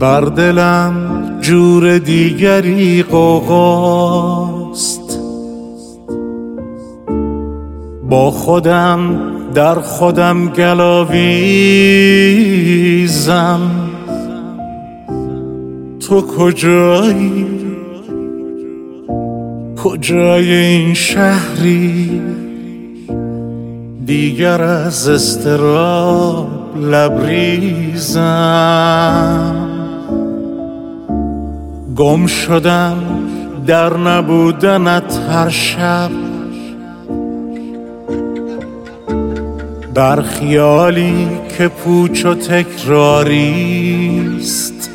بر دلم جور دیگری غوغاست، با خودم در خودم گلاویزم. تو کجایی؟ کجای این شهری؟ دیگر از اضطراب لبریزم. گم شدم در نبودنت هر شب، در خیالی که پوچ و تکراریست.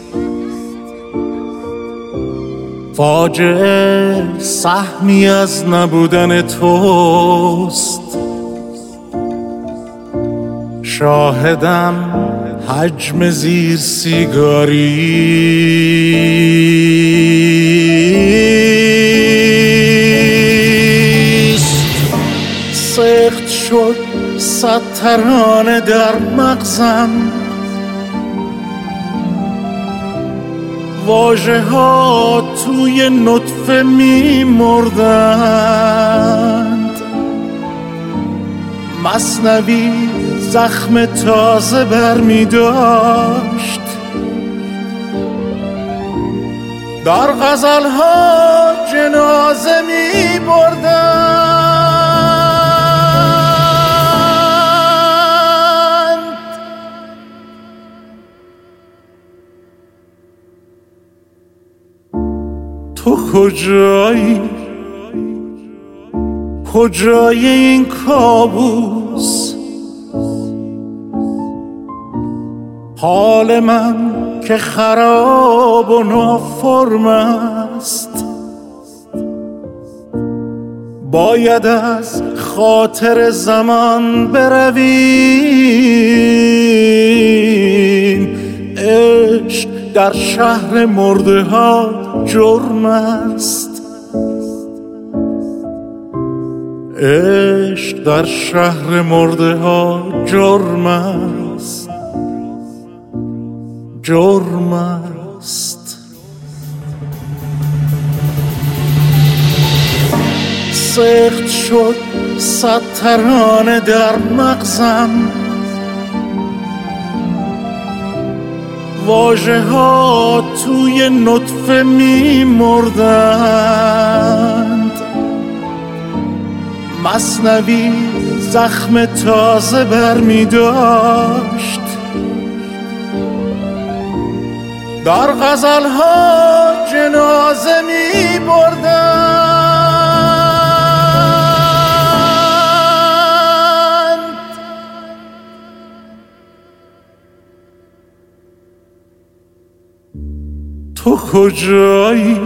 فاجعه سهمی از نبودن توست، شاهدم حجم زیر سیگاریست. سخت شد 100 ترانه در مغزم، واژه ها توی نطفه می مردند. مثنوی زخم تازه بر می داشت، در غزل ها جنازه می بردند. تو کجایی؟ کجای این کابوس؟ حال من که خراب و نافرم است، باید از خاطر زمان برویم. عشق در شهر مرده ها جرم است، عشق در شهر مرده ها جرم است، جرم است. سخت شد 100 ترانه در مغزم، واژه ها توی نطفه می مردند. مثنوی زخم تازه بر می داشت، در غزل ها جنازه می بردند. تو کجایی؟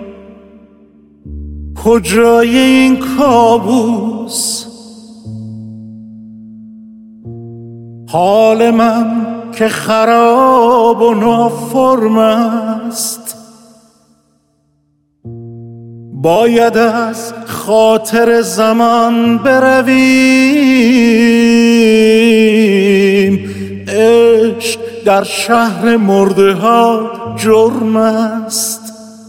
کجای این کابوس؟ حال من که خراب و نافرم است، باید از خاطر زمان برویم. عشق در شهر مرده ها جرم است،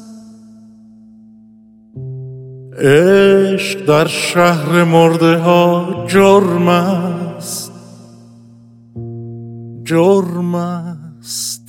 عشق در شهر مرده ها جرم است، جرم است.